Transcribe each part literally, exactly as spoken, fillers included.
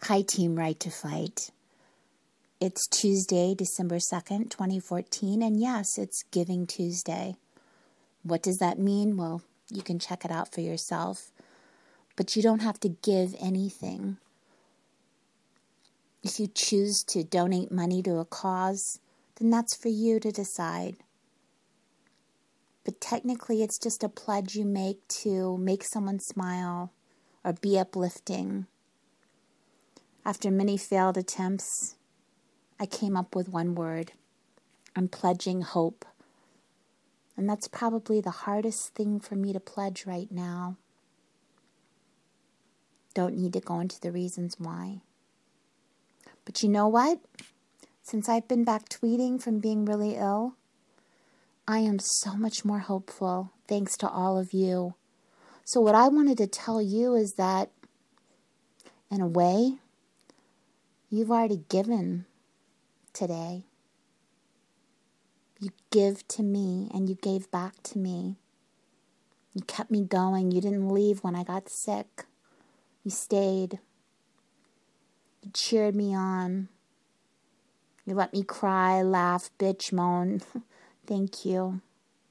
Hi, Team Right to Fight. It's Tuesday, December second, twenty fourteen, and yes, it's Giving Tuesday. What does that mean? Well, you can check it out for yourself, but you don't have to give anything. If you choose to donate money to a cause, then that's for you to decide. But technically, it's just a pledge you make to make someone smile or be uplifting. After many failed attempts, I came up with one word. I'm pledging hope. And that's probably the hardest thing for me to pledge right now. Don't need to go into the reasons why. But you know what? Since I've been back tweeting from being really ill, I am so much more hopeful thanks to all of you. So what I wanted to tell you is that, in a way, you've already given today. You give to me and you gave back to me. You kept me going. You didn't leave when I got sick. You stayed. You cheered me on. You let me cry, laugh, bitch, moan. Thank you.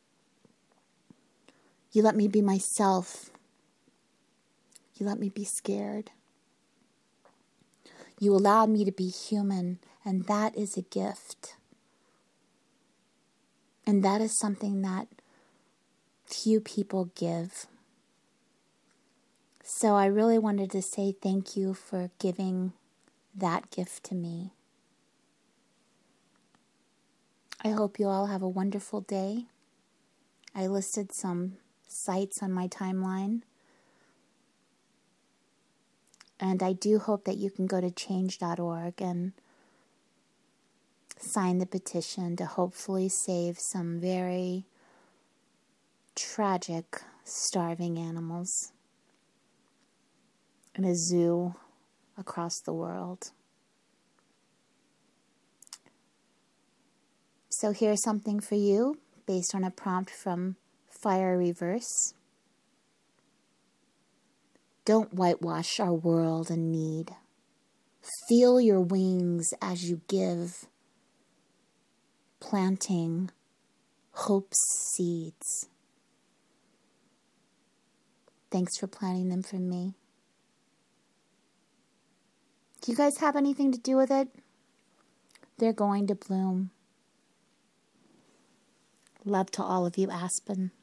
You let me be myself. You let me be scared. You allowed me to be human, and that is a gift. And that is something that few people give. So I really wanted to say thank you for giving that gift to me. I hope you all have a wonderful day. I listed some sites on my timeline. And I do hope that you can go to change dot org and sign the petition to hopefully save some very tragic, starving animals in a zoo across the world. So here's something for you based on a prompt from Fire Reverse. Don't whitewash our world in need. Feel your wings as you give, planting hope's seeds. Thanks for planting them for me. Do you guys have anything to do with it? They're going to bloom. Love to all of you, Aspen.